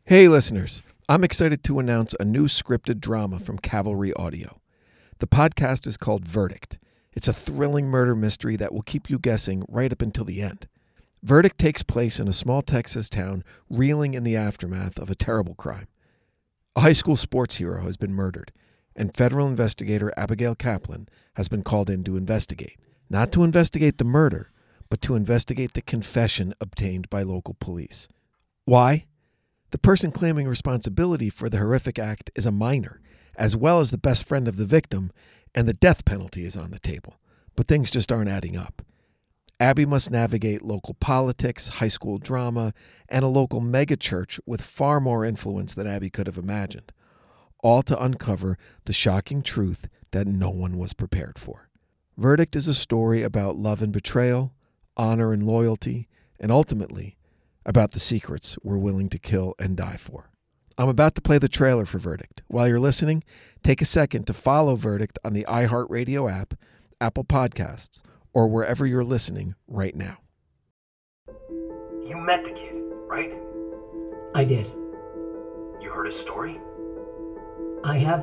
Hey listeners, I'm excited to announce a new scripted drama from Cavalry Audio. The podcast is called Verdict. It's a thrilling murder mystery that will keep you guessing right up until the end. Verdict takes place in a small Texas town reeling in the aftermath of a terrible crime. A high school sports hero has been murdered, and federal investigator Abigail Kaplan has been called in to investigate. Not to investigate the murder, but to investigate the confession obtained by local police. Why? The person claiming responsibility for the horrific act is a minor, as well as the best friend of the victim, and the death penalty is on the table. But things just aren't adding up. Abby must navigate local politics, high school drama, and a local megachurch with far more influence than Abby could have imagined, all to uncover the shocking truth that no one was prepared for. Verdict is a story about love and betrayal, honor and loyalty, and ultimately, about the secrets we're willing to kill and die for. I'm about to play the trailer for Verdict. While you're listening, take a second to follow Verdict on the iHeartRadio app, Apple Podcasts, or wherever you're listening right now. You met the kid, right? I did. You heard his story? I have.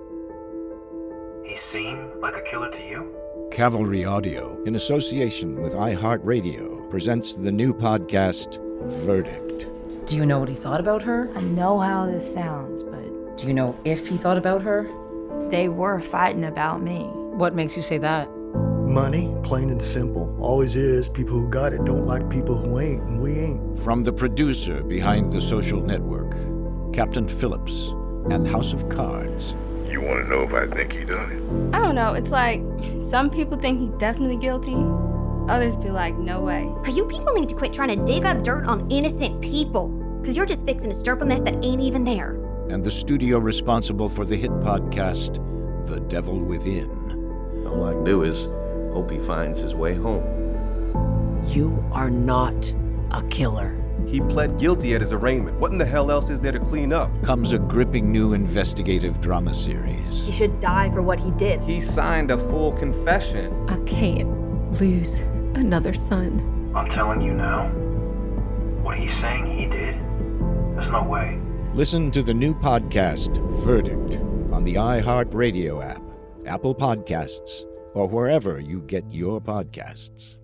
He seemed like a killer to you? Cavalry Audio, in association with iHeartRadio, presents the new podcast, Verdict. Do you know what he thought about her? I know how this sounds, but Do you know if he thought about her? they were fighting about me. What makes you say that? Money, plain and simple. Always is. People who got it don't like people who ain't, and we ain't. From the producer behind The Social Network, Captain Phillips, and House of Cards. You want to know if I think he done it? I don't know. It's like some people think he's definitely guilty. Others be like, no way. You people need to quit trying to dig up dirt on innocent people, because you're just fixing to stir up a mess that ain't even there. And the studio responsible for the hit podcast, The Devil Within. All I can do is hope he finds his way home. You are not a killer. He pled guilty at his arraignment. What in the hell else is there to clean up? Comes a gripping new investigative drama series. He should die for what he did. He signed a full confession. I can't lose another son. I'm telling you now, what he's saying he did, there's no way. Listen to the new podcast, Verdict, on the iHeartRadio app, Apple Podcasts, or wherever you get your podcasts.